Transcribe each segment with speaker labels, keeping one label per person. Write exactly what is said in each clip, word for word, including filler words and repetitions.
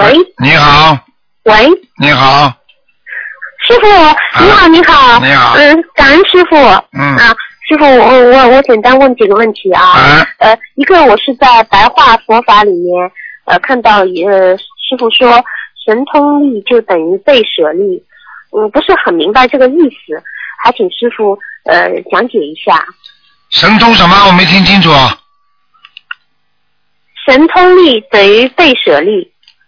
Speaker 1: 喂。
Speaker 2: 你好。
Speaker 1: 喂。
Speaker 2: 你好。
Speaker 1: 师傅，你好，你好。
Speaker 2: 你好。
Speaker 1: 嗯，感恩师傅。
Speaker 2: 嗯。
Speaker 1: 啊，师傅，我我我简单问几个问题啊。
Speaker 2: 啊。
Speaker 1: 呃，一个我是在白话佛法里面呃看到呃师傅说神通力就等于被舍利，嗯，不是很明白这个意思，还请师傅呃讲解一下。
Speaker 2: 神通什么？我没听清楚。
Speaker 1: 神通力等于被舍利。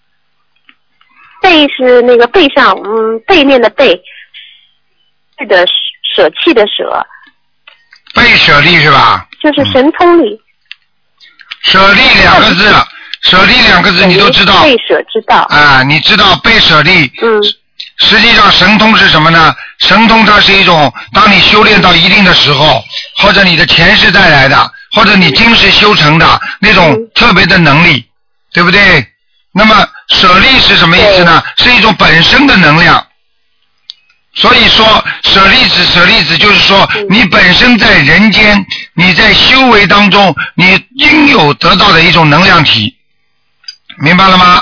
Speaker 1: 背是那个背上，嗯，背面的背，是的舍弃的舍。
Speaker 2: 被舍利是吧？
Speaker 1: 就是神通力。
Speaker 2: 舍利两个字，舍利两个字你都知道。
Speaker 1: 被舍知道。
Speaker 2: 啊，你知道被舍利。
Speaker 1: 嗯。
Speaker 2: 实际上神通是什么呢？神通它是一种，当你修炼到一定的时候，或者你的前世带来的，或者你今世修成的那种特别的能力，对不对？那么舍利是什么意思呢？是一种本身的能量。所以说舍利子，舍利子就是说你本身在人间，你在修为当中，你应有得到的一种能量体，明白了吗？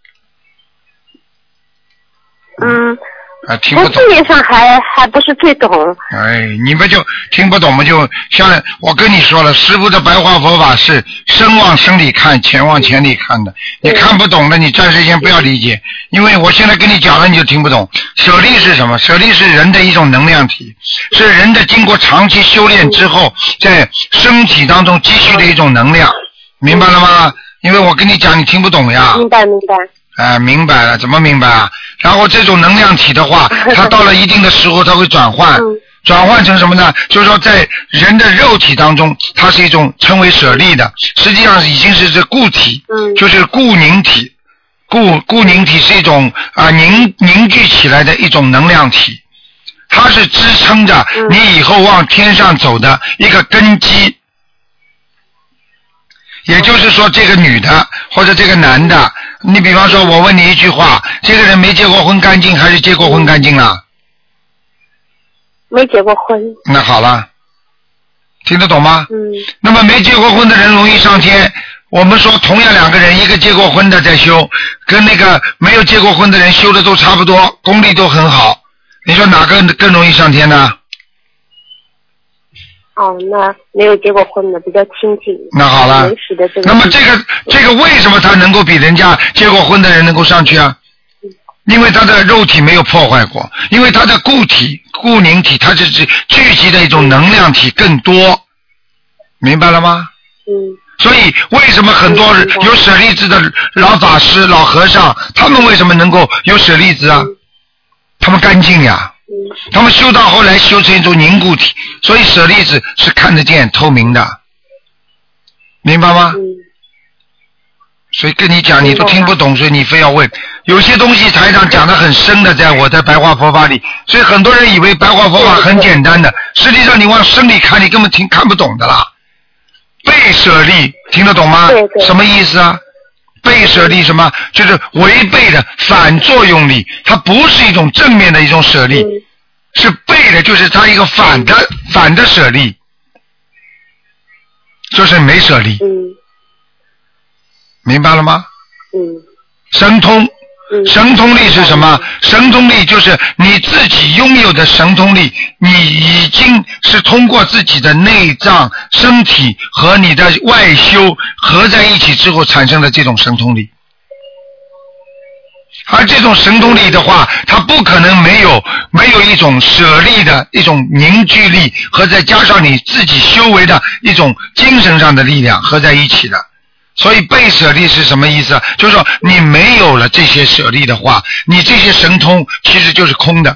Speaker 1: 嗯。
Speaker 2: 啊，听不懂。
Speaker 1: 字面上还还不是最懂。
Speaker 2: 哎，你们就听不懂嘛？就像我跟你说了，师父的白话佛法是身往身里看，钱往钱里看的。你看不懂的，你暂时先不要理解，因为我现在跟你讲了，你就听不懂。舍利是什么？舍利是人的一种能量体，是人的经过长期修炼之后，在身体当中积蓄的一种能量，明白了吗？因为我跟你讲，你听不懂呀。
Speaker 1: 明白，明白。
Speaker 2: 哎，明白了，怎么明白啊？然后这种能量体的话，它到了一定的时候，它会转换，转换成什么呢？就是说，在人的肉体当中，它是一种称为舍利的，实际上已经是这固体，就是固凝体，固固凝体是一种啊凝凝聚起来的一种能量体，它是支撑着你以后往天上走的一个根基。也就是说，这个女的或者这个男的，你比方说我问你一句话，这个人没结过婚干净还是结过婚干净了？
Speaker 1: 没结过婚。
Speaker 2: 那好了，听得懂吗？
Speaker 1: 嗯。
Speaker 2: 那么没结过婚的人容易上天，我们说同样两个人，一个结过婚的在修，跟那个没有结过婚的人修的都差不多，功力都很好，你说哪个更容易上天呢？
Speaker 1: 哦，那没有结过婚的比较亲近。
Speaker 2: 那好了，
Speaker 1: 这个
Speaker 2: 那么这个这个为什么他能够比人家结过婚的人能够上去啊？因为他的肉体没有破坏过，因为他的固体固凝体，它是聚集的一种能量体更多，明白了吗？
Speaker 1: 嗯。
Speaker 2: 所以为什么很多有舍利子的老法师、老和尚，他们为什么能够有舍利子啊？他们干净呀。他们修到后来修成一种凝固体，所以舍利子是看得见、透明的，明白吗？所以跟你讲你都听不懂，所以你非要问。有些东西台上讲得很深的，在我的白话佛法里，所以很多人以为白话佛法很简单的，实际上你往深里看，你根本听看不懂的啦。被舍利听得懂吗？什么意思啊？被舍利什么？就是违背的反作用力，它不是一种正面的一种舍利，是背的，就是它一个反的反的舍利，就是没舍利。明白了吗？神通，神通力是什么？神通力就是你自己拥有的神通力，你已经是通过自己的内脏、身体和你的外修合在一起之后产生的这种神通力。而这种神通力的话，它不可能没有没有一种舍利的一种凝聚力，和再加上你自己修为的一种精神上的力量合在一起的。所以被舍利是什么意思？就是说你没有了这些舍利的话，你这些神通其实就是空的。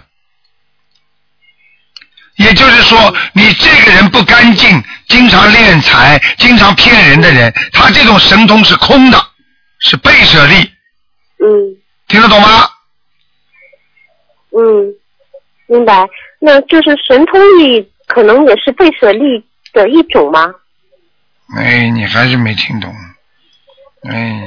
Speaker 2: 也就是说，你这个人不干净，经常敛财，经常骗人的人，他这种神通是空的，是被舍利。
Speaker 1: 嗯。
Speaker 2: 听得懂吗？
Speaker 1: 嗯，明白。那就是神通力可能也是被舍利的一种吗？
Speaker 2: 哎，你还是没听懂。哎，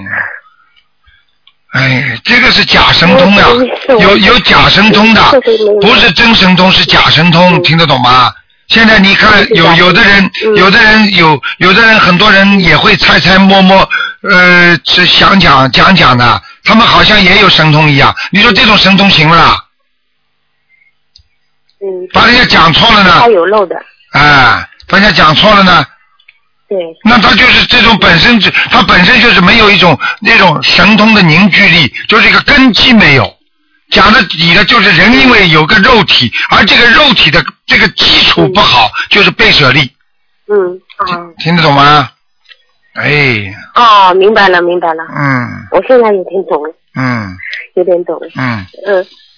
Speaker 2: 哎，这个是假神通呀，有有假神通的，不是真神通，是假神通，听得懂吗？现在你看，有有的人，有的人有，有的人很多人也会猜猜摸摸， 呃是想讲讲讲的，他们好像也有神通一样。你说这种神通行不啦？
Speaker 1: 嗯。
Speaker 2: 把人家讲错了呢？
Speaker 1: 他有漏的。
Speaker 2: 啊，把人家讲错了呢？
Speaker 1: 对。
Speaker 2: 那他就是这种本身，他本身就是没有一种那种神通的凝聚力，就是一个根基没有。讲的底的就是人因为有个肉体，而这个肉体的这个基础不好，嗯、就是背舍力。
Speaker 1: 嗯啊。
Speaker 2: 听得懂吗？哎。
Speaker 1: 哦，明白了，明白了。
Speaker 2: 嗯。
Speaker 1: 我现在也听懂了。
Speaker 2: 嗯。
Speaker 1: 有点懂了。
Speaker 2: 嗯。
Speaker 1: 嗯，